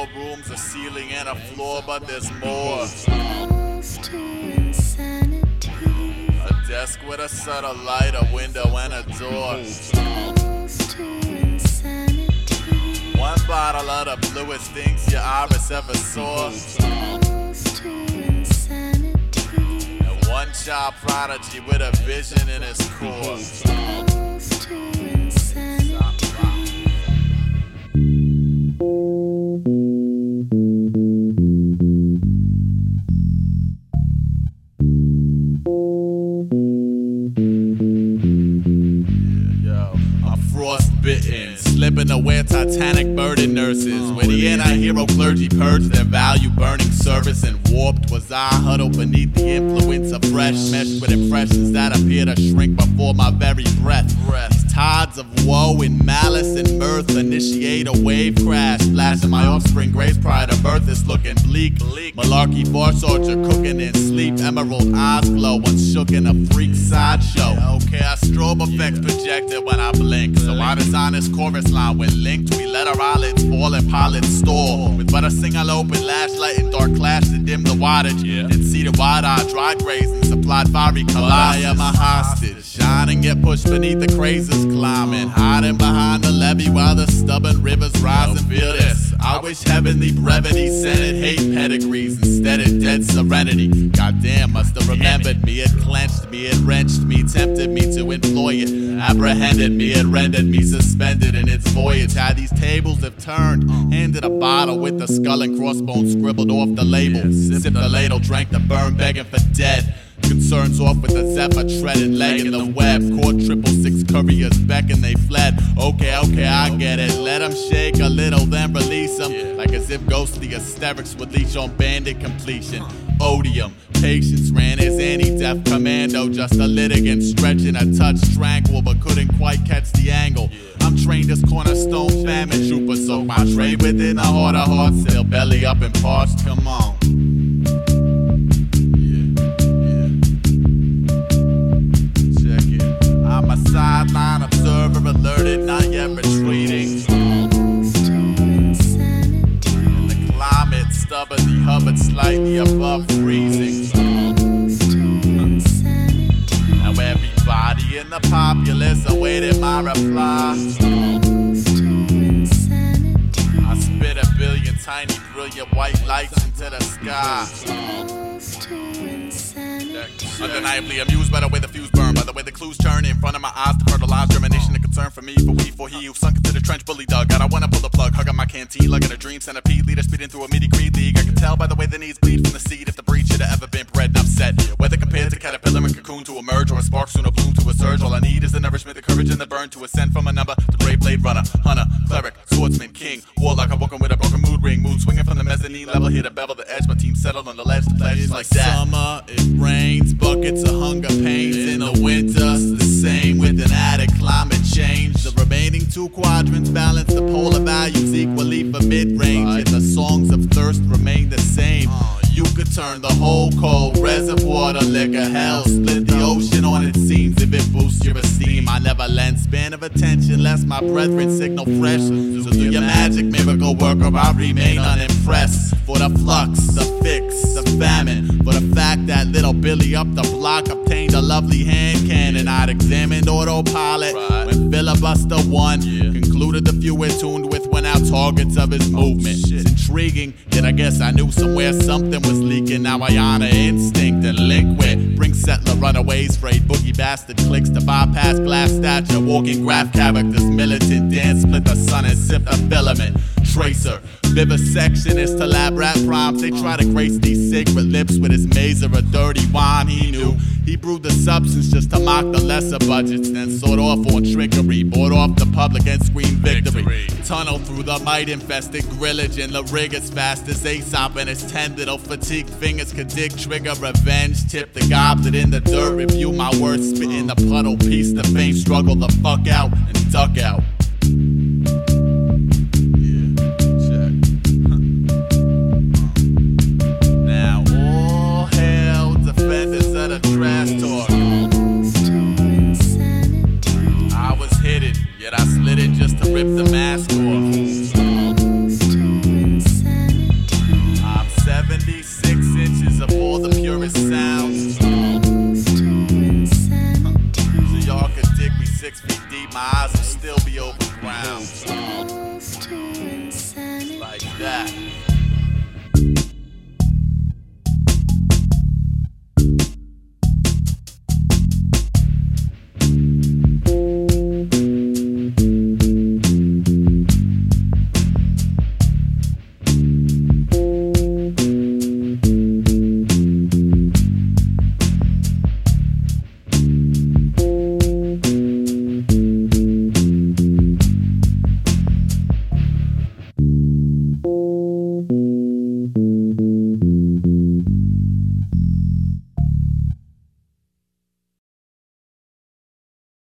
4 rooms, a ceiling and a floor, but there's more. A desk with a subtle light, a window and a door. One bottle of the bluest things your iris ever saw. And one child prodigy with a vision in his core. Frostbitten, slipping away Titanic burden nurses. Where the anti-hero clergy purged their value burning service, and warped was I huddled beneath the influence of fresh, meshed with impressions that appear to shrink before my very breath. These tides of woe and malice and mirth initiate a wave crash, blasting my offspring grace prior to birth. It's looking bleak. Malarkey bar soldier cooking in sleep, emerald eyes glow, unshook in a freak sideshow. Okay, our strobe effects projected when I blink, so I design this chorus line when linked. We let our eyelids fall and pilots store, with but a single open lash light and dark clash to dim the wattage. And see the wide-eyed dry graze and supplied fiery collage. I am a hostage, shining get pushed beneath the crazes climbing, hiding behind the levee while the stubborn rivers rise and feel this. I wish heavenly brevity scented hate pedigrees instead of dead serenity. Goddamn, must have remembered me. It clenched me, it wrenched me, tempted me to employ it, apprehended me, it rendered me suspended in its voyage. How these tables have turned. Handed a bottle with the skull and crossbones scribbled off the label. Sipped the ladle, drank the burn, begging for dead. Concerns off with the Zephyr treaded leg in the web. Caught 666 couriers beckon, they fled. Okay, I get it. Let them shake a little, then release them. Like as if ghostly hysterics would leech on bandit completion. Odium, patience ran his anti-death commando. Just a litigant stretching a touch tranquil, but couldn't quite catch the angle. I'm trained as cornerstone famine trooper, so my trade within a heart of hearts, still belly up and parched. Come on. I'm a sideline observer, alerted, not yet retreating. And the climate stubbornly hovered slightly above freezing. Now everybody in the populace awaited my reply. I spit a billion tiny brilliant white lights into the sky. Undeniably amused by the way the fuse burn, by the way the clues turn in front of my eyes to fertilize germination and concern for me, for he who sunk into the trench bully dug. God, I wanna pull the plug, hug on my canteen, like in a dream centipede, leader speeding through a meaty greed league. I can tell by the way the knees bleed from the seed if the breed should have ever been bred and upset. Whether compared to caterpillar and cocoon to emerge, or a spark soon to bloom to a surge, all I need is the nourishment, the courage, and the burn to ascend from a number to brave blade runner, hunter, cleric, swordsman, king, warlock. I'm walking with a broken mood ring, mood swinging from the mezzanine level, here to bevel the edge. My team settled on the ledge, the pledge is like that. Summer, it rains, buckets of hunger pains. In the winter, it's the same with an added climate change. The remaining 2 quadrants balance the polar values equally for mid-range, yet the songs of thirst remain the same. You could turn the whole cold reservoir to liquor hell, split the ocean on its seams if it boosts your esteem. I never lend span of attention lest my brethren signal fresh. So do your magic miracle work or I remain unimpressed. For the flux, the fix, the famine, for the fact that little Billy up the block obtained a lovely hand cannon. I'd examined autopilot when filibuster won, concluded the few in tuned with went out targets of his movement. It's intriguing, yet I guess I knew somewhere something was leaking. Now I honor instinct and link with bring settler runaways, frayed boogie bastard clicks to bypass glass stature, walking graph characters, militant dance, split the sun and sip the filament. Tracer, vivisectionist to lab rap rhymes. They try to grace these sacred lips with his maze of a dirty wine. He knew he brewed the substance just to mock the lesser budgets, then sought off on trickery, bought off the public and screamed victory. Tunnel through the might-infested grillage and the rig as fast as Aesop and his 10 little fatigued fingers could dig trigger. Revenge, tip the goblet in the dirt, review my words, spit in the puddle, piece the fame, struggle the fuck out and duck out. Now all hail defenders of the trash talk. I was hidden, yet I slid in just to rip them